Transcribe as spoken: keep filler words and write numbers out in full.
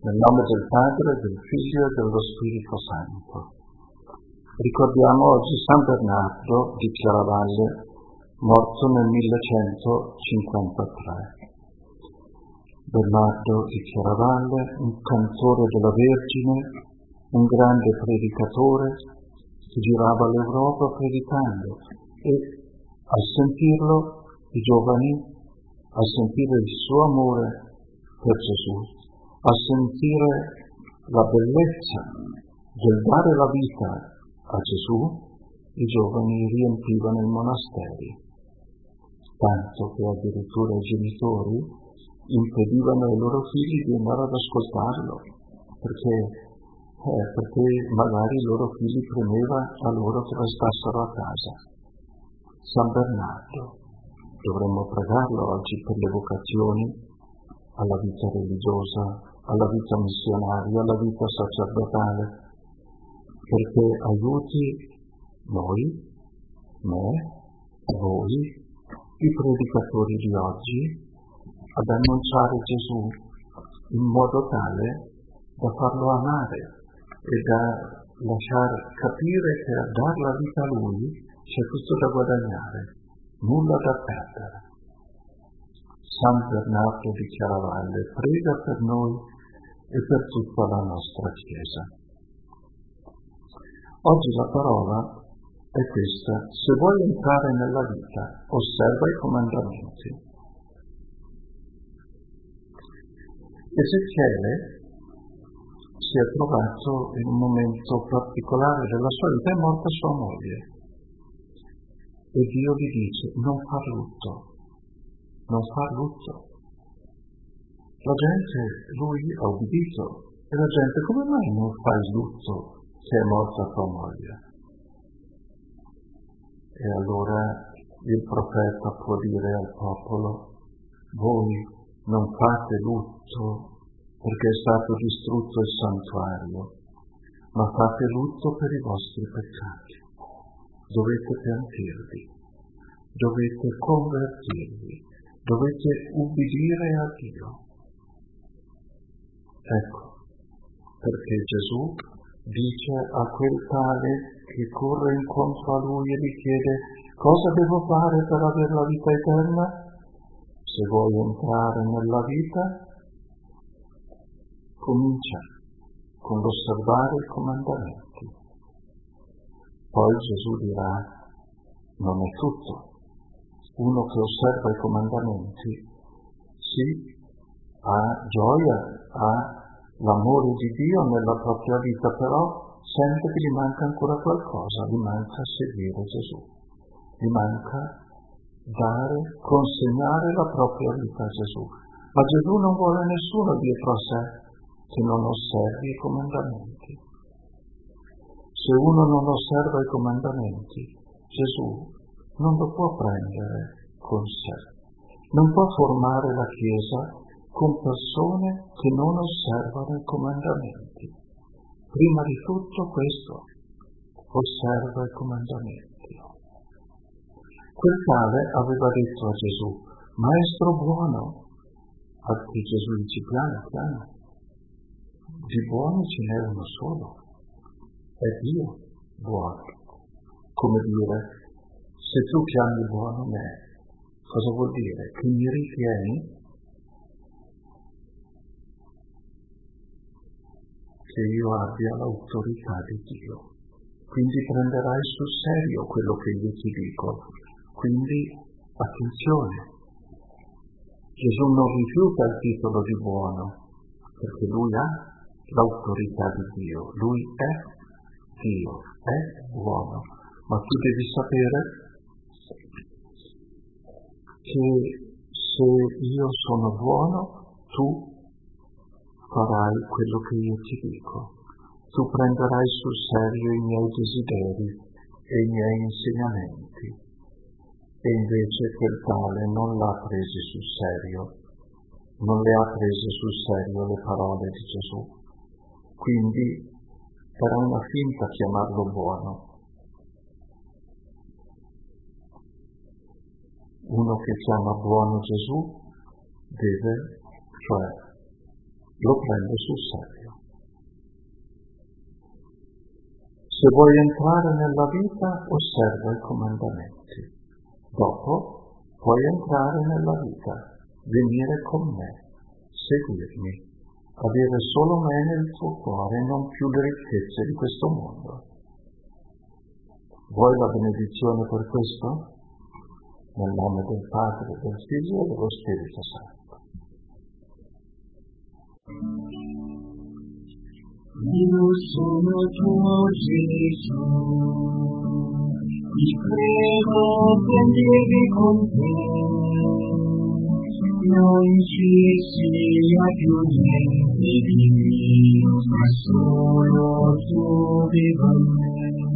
Nel nome del Padre, del Figlio e dello Spirito Santo. Ricordiamo oggi San Bernardo di Chiaravalle, morto nel millecentocinquantatré. Bernardo di Chiaravalle, un cantore della Vergine, un grande predicatore che girava l'Europa predicando, e a sentirlo i giovani, a sentire il suo amore per Gesù, a sentire la bellezza del dare la vita a Gesù, i giovani riempivano i monasteri, tanto che addirittura i genitori impedivano ai loro figli di andare ad ascoltarlo, perché, eh, perché magari i loro figli premeva a loro che restassero a casa. San Bernardo, dovremmo pregarlo oggi per le vocazioni alla vita religiosa, alla vita missionaria, alla vita sacerdotale, perché aiuti noi, me, voi, i predicatori di oggi, ad annunciare Gesù in modo tale da farlo amare e da lasciar capire che a dar la vita a Lui c'è tutto da guadagnare, nulla da perdere. San Bernardo di Chiaravalle prega per noi e per tutta la nostra Chiesa. Oggi la parola è questa: se vuoi entrare nella vita, osserva i comandamenti. Ezechiele si è trovato in un momento particolare della sua vita, è morta sua moglie, e Dio gli dice: non far lutto, non far lutto. La gente, lui ha obbedito, e la gente: come mai non fai lutto se è morta tua moglie? E allora il profeta può dire al popolo: voi non fate lutto perché è stato distrutto il santuario, ma fate lutto per i vostri peccati. Dovete pentirvi, dovete convertirvi, dovete ubbidire a Dio. Ecco, perché Gesù dice a quel tale che corre incontro a Lui e gli chiede: cosa devo fare per avere la vita eterna? Se vuoi entrare nella vita, comincia con l'osservare i comandamenti. Poi Gesù dirà: non è tutto. Uno che osserva i comandamenti, sì, ha gioia, ha l'amore di Dio nella propria vita, però sente che gli manca ancora qualcosa, gli manca seguire Gesù, gli manca dare, consegnare la propria vita a Gesù. Ma Gesù non vuole nessuno dietro a sé che non osservi i comandamenti. Se uno non osserva i comandamenti, Gesù non lo può prendere con sé, non può formare la Chiesa con persone che non osservano i comandamenti. Prima di tutto questo, osserva i comandamenti. Quel tale aveva detto a Gesù: maestro buono, a cui Gesù dice: piano piano, di buono ce n'è uno solo, è Dio buono. Come dire, se tu chiami buono me, cosa vuol dire? Che mi ritieni che io abbia l'autorità di Dio, quindi prenderai sul serio quello che io ti dico. Quindi attenzione, Gesù non rifiuta il titolo di buono, perché lui ha l'autorità di Dio, lui è Dio, è buono, ma tu devi sapere che se io sono buono, tu farai quello che io ti dico. Tu prenderai sul serio i miei desideri e i miei insegnamenti. E invece quel tale non l'ha presi sul serio, non le ha prese sul serio le parole di Gesù. Quindi era una finta chiamarlo buono. Uno che chiama buono Gesù deve, cioè, lo prende sul serio. Se vuoi entrare nella vita, osserva i comandamenti. Dopo puoi entrare nella vita, venire con me, seguirmi, avere solo me nel tuo cuore e non più le ricchezze di questo mondo. Vuoi la benedizione per questo? Nel nome del Padre, del Figlio e dello Spirito Santo. Io sono tuo Gesù, ti prego prendimi con te, non ci sia più niente di mio, ma solo tu viva me.